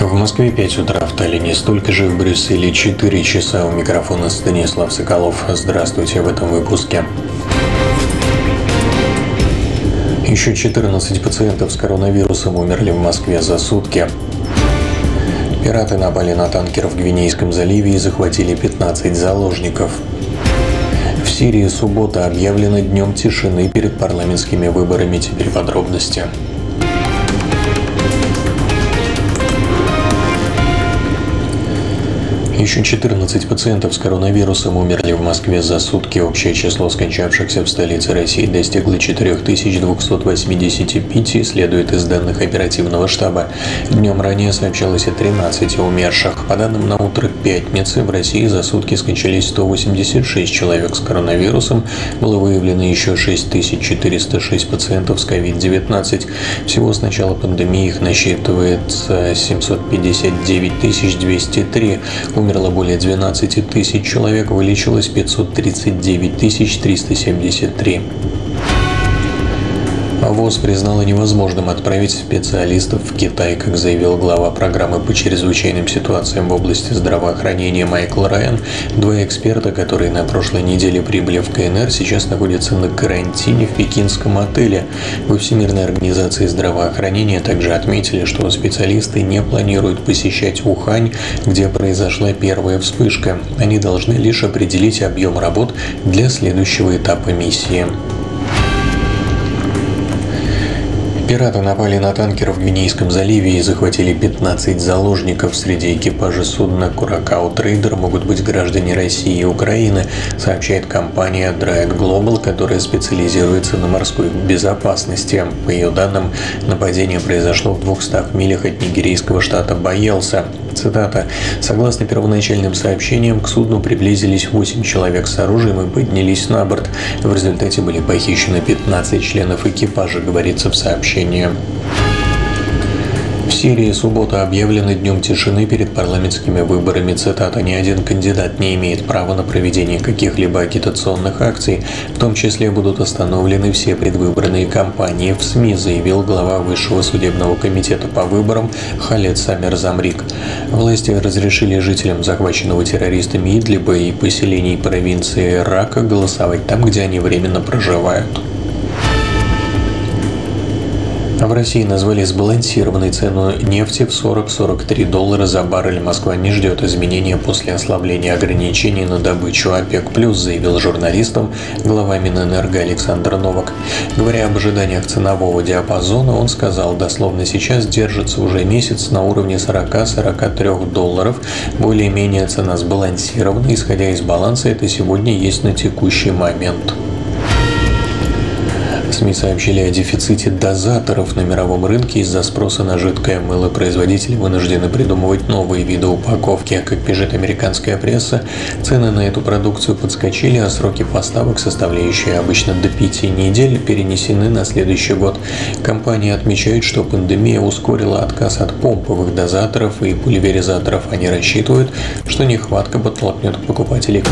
В Москве 5 утра, в Таллине столько же, в Брюсселе 4 часа. У микрофона Станислав Соколов. Здравствуйте в этом выпуске. Еще 14 пациентов с коронавирусом умерли в Москве за сутки. Пираты напали на танкер в Гвинейском заливе и захватили 15 заложников. В Сирии суббота объявлена днем тишины перед парламентскими выборами. Теперь подробности. Еще 14 пациентов с коронавирусом умерли в Москве за сутки. Общее число скончавшихся в столице России достигло 4285, следует из данных оперативного штаба. Днем ранее сообщалось о 13 умерших. По данным на утро пятницы, в России за сутки скончались 186 человек с коронавирусом. Было выявлено еще 6406 пациентов с COVID-19. Всего с начала пандемии их насчитывается 759 203. Умерло более 12 тысяч человек, вылечилось 539 373. ВОЗ признала невозможным отправить специалистов в Китай, как заявил глава программы по чрезвычайным ситуациям в области здравоохранения Майкл Райан. Два эксперта, которые на прошлой неделе прибыли в КНР, сейчас находятся на карантине в пекинском отеле. Во Всемирной организации здравоохранения также отметили, что специалисты не планируют посещать Ухань, где произошла первая вспышка. Они должны лишь определить объем работ для следующего этапа миссии. Пираты напали на танкер в Гвинейском заливе и захватили 15 заложников. Среди экипажа судна «Куракау Трейдер» могут быть граждане России и Украины, сообщает компания Dryad Global, которая специализируется на морской безопасности. По ее данным, нападение произошло в 200 милях от нигерийского штата Байелса. Цитата. «Согласно первоначальным сообщениям, к судну приблизились 8 человек с оружием и поднялись на борт. В результате были похищены 15 членов экипажа», говорится в сообщении. В Сирии суббота объявлена днем тишины перед парламентскими выборами. Цитата. «Ни один кандидат не имеет права на проведение каких-либо агитационных акций. В том числе будут остановлены все предвыборные кампании в СМИ», заявил глава Высшего судебного комитета по выборам Халед Самер Замрик. Власти разрешили жителям захваченного террористами Идлиба и поселений провинции Рака голосовать там, где они временно проживают. В России назвали сбалансированной цену нефти в $40-43 за баррель. Москва не ждет изменения после ослабления ограничений на добычу ОПЕК+, заявил журналистам глава Минэнерго Александр Новак. Говоря об ожиданиях ценового диапазона, он сказал, дословно сейчас держится уже месяц на уровне $40-43. Более-менее цена сбалансирована. Исходя из баланса, это сегодня есть на текущий момент. СМИ сообщили о дефиците дозаторов на мировом рынке из-за спроса на жидкое мыло. Производители вынуждены придумывать новые виды упаковки. Как пишет американская пресса, цены на эту продукцию подскочили, а сроки поставок, составляющие обычно до 5 недель, перенесены на следующий год. Компания отмечает, что пандемия ускорила отказ от помповых дозаторов и пульверизаторов. Они рассчитывают, что нехватка подтолкнет покупателей к